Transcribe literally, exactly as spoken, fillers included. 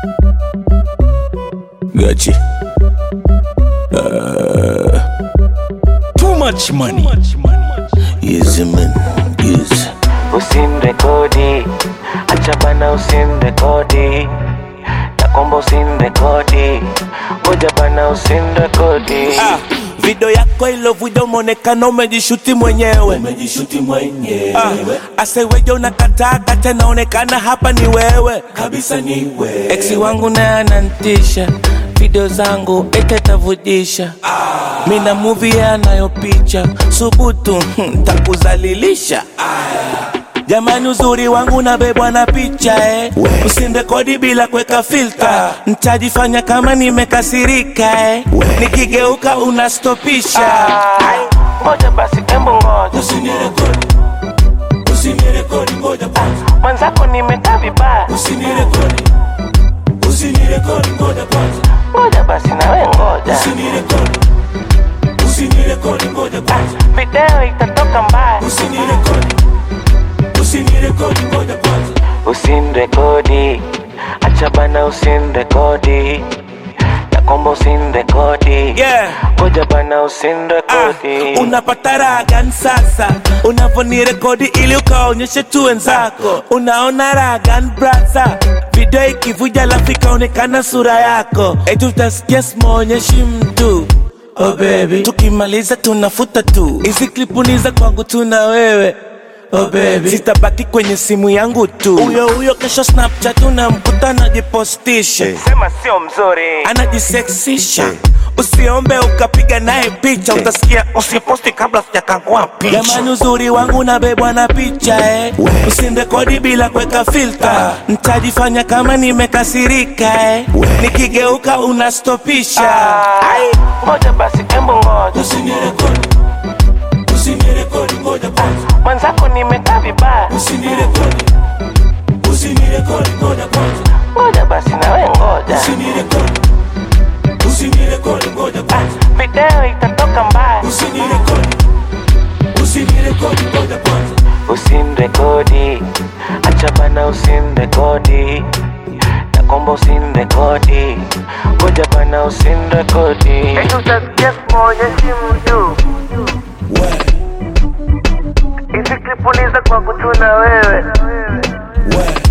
Gotcha. Uh, too much money. Yes, man. Yes. Usinrekodi, acha bana usinrekodi. Nakomba usinrekodi, ngoja bana usinrekodi. Ah, video yako ilo video monekano umejishuti mwenyewe. Umejishuti mwenyewe. Ah, ase wewe unakataa kata naonekana hapa ni wewe. Kabisa ni wewe. Ex wangu na anantisha, video zangu ete tavudisha. Ah, mina movie anayopicha, subutu takuzalilisha. Ah, jamani uzuri wangu nabebwa na picha eh. Usinrekodi bila kweka filter. Nitajifanya kama nimekasirika eh. Nikigeuka unastopisha. Ngoja basi embu ngoja. Usinirekodi. Usinirekodi ngoja kwanza. Mwanzako nimekaa vibaya. Usinirekodi. Usinirekodi ngoja kwanza. Ngoja basi nawe ngoja. Usinirekodi. Usinirekodi ngoja kwanza. Video itatoka mbaya. Usinirekodi. Usinirekodi ngoja kwanza. Usinrekodi, acha bana usinrekodi. Nakomba usinrekodi, Yeah. ngoja bana usinrekodi. Ah, unapata raha gani sasa unavonirekodi ili ukaonyeshe tu wenzako? Unaona raha gani brother? Video ikivuja lafu ikaonekana sura yako. Eti utasikia simuonyeshi mtu. Oh baby, tukimaliza tunafuta tu. Hizi klipu ni za kwangu tu na wewe. Oh baby, sitabaki kwenye simu yangu tu. Uyo uyo kesho Snapchat unamkuta anajipostisha. Sema sio mzuri, Anajisexisha. Usiombe ukapiga naye picha. Utasikia usiposti kabla sijakangua picha. Jamani uzuri wangu nabebwa na picha eh. Usinrekodi bila kweka filter. Nitajifanya kama nimekasirika eh. Nikigeuka unastopisha. ngoja basi embu ngoja. Usinirekodi. Usinirekodi ngoja kwanza. Mwanzako nimekaa vibaya. Usinirekodi. Usinirekodi ngoja kwanza. Ngoja basi nawe ngoja. Usinirekodi. Usinirekodi ngoja kwanza. Video itatoka mbaya. Usinirekodi. Usinirekodi ngoja kwanza. Usinrekodi, acha bana usinrekodi. Nakomba usinrekodi, ngoja bana usinrekodi. Eti utasikia simuonyeshi mtu. Hizi klipu ni za kwangu tu na wewe.